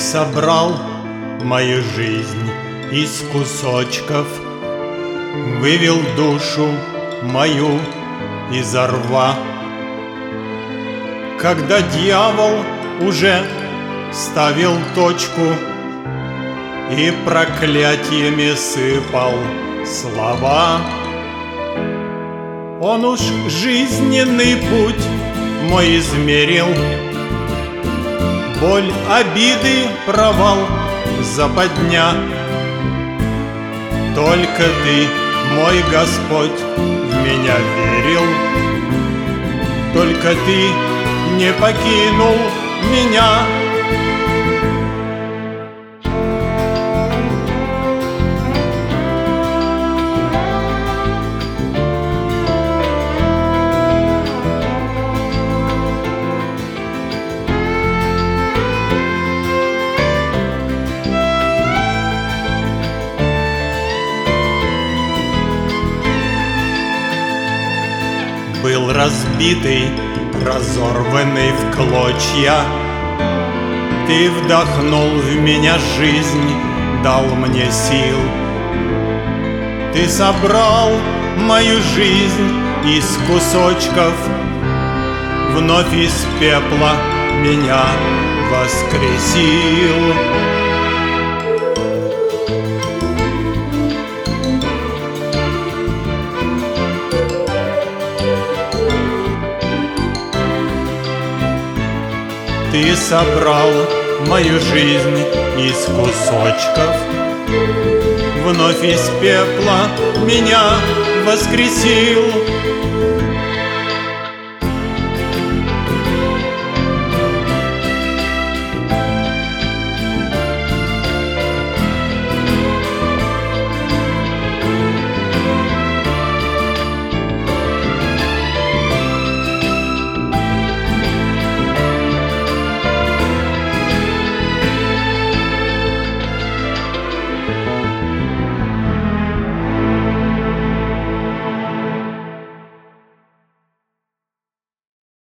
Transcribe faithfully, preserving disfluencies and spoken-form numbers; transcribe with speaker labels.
Speaker 1: собрал мою жизнь из кусочков, вывел душу мою изо рва. Когда дьявол уже ставил точку и проклятиями сыпал слова, он уж жизненный путь мой измерил. Боль, обиды, провал, западня. Только ты, мой Господь, в меня верил. Только ты не покинул меня. Был разбитый, разорванный в клочья. Ты вдохнул в меня жизнь, дал мне сил. Ты собрал мою жизнь из кусочков, вновь из пепла меня воскресил. Ты собрал мою жизнь из кусочков, вновь из пепла меня воскресил.